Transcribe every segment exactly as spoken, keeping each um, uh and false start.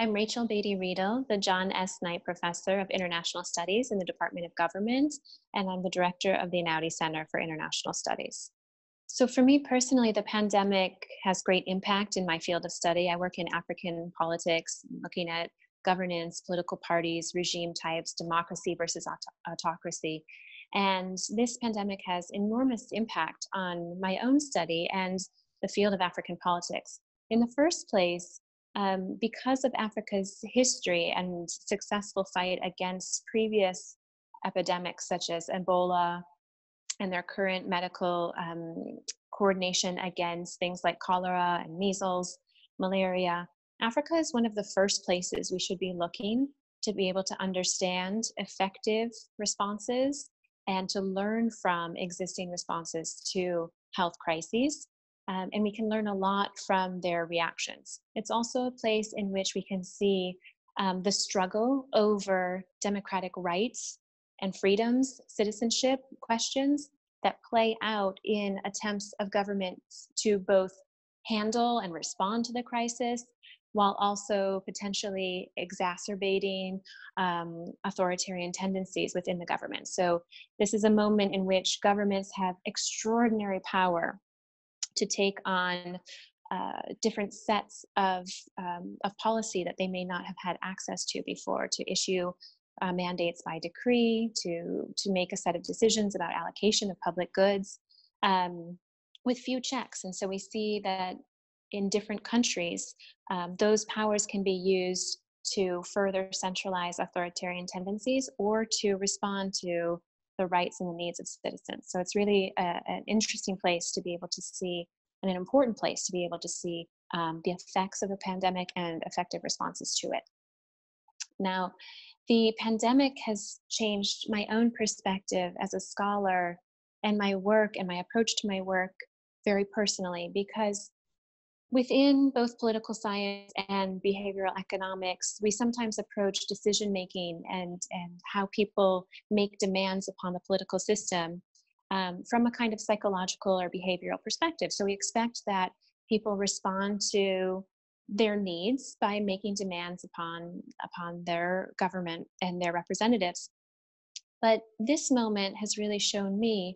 I'm Rachel Beatty Riedel, the John S. Knight Professor of International Studies in the Department of Government, and I'm the Director of the Einaudi Center for International Studies. So, for me personally, the pandemic has great impact in my field of study. I work in African politics, looking at governance, political parties, regime types, democracy versus aut- autocracy. And this pandemic has enormous impact on my own study and the field of African politics. In the first place, um, because of Africa's history and successful fight against previous epidemics such as Ebola and their current medical um, coordination against things like cholera and measles, malaria, Africa is one of the first places we should be looking to be able to understand effective responses and to learn from existing responses to health crises. Um, and we can learn a lot from their reactions. It's also a place in which we can see um, the struggle over democratic rights and freedoms, citizenship questions that play out in attempts of governments to both handle and respond to the crisis while also potentially exacerbating um, authoritarian tendencies within the government. So this is a moment in which governments have extraordinary power to take on uh, different sets of, um, of policy that they may not have had access to before, to issue uh, mandates by decree, to, to make a set of decisions about allocation of public goods um, with few checks. And so we see that in different countries, um, those powers can be used to further centralize authoritarian tendencies or to respond to the rights and the needs of citizens. So it's really a, an interesting place to be able to see, and an important place to be able to see um, the effects of the pandemic and effective responses to it. Now, the pandemic has changed my own perspective as a scholar and my work and my approach to my work very personally, because within both political science and behavioral economics, we sometimes approach decision making and, and how people make demands upon the political system um, from a kind of psychological or behavioral perspective. So we expect that people respond to their needs by making demands upon, upon their government and their representatives. But this moment has really shown me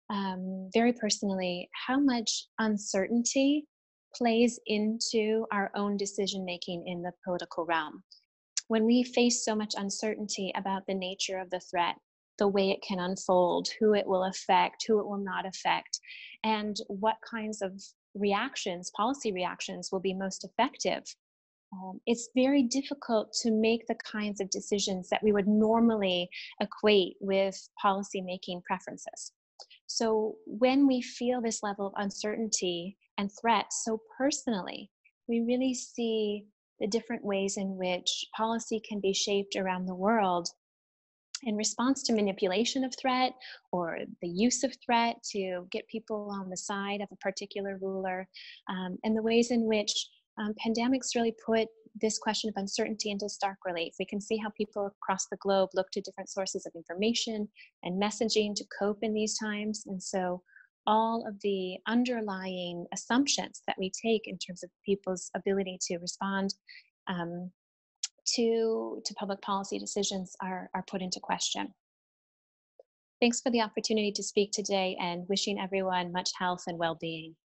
um, very personally how much uncertainty plays into our own decision making in the political realm. When we face so much uncertainty about the nature of the threat, the way it can unfold, who it will affect, who it will not affect, and what kinds of reactions, policy reactions, will be most effective, um, it's very difficult to make the kinds of decisions that we would normally equate with policy making preferences. So when we feel this level of uncertainty and threat so personally, we really see the different ways in which policy can be shaped around the world in response to manipulation of threat or the use of threat to get people on the side of a particular ruler, um, and the ways in which um, pandemics really put this question of uncertainty into stark relief. We can see how people across the globe look to different sources of information and messaging to cope in these times. And so all of the underlying assumptions that we take in terms of people's ability to respond um, to, to public policy decisions are, are put into question. Thanks for the opportunity to speak today, and wishing everyone much health and well-being.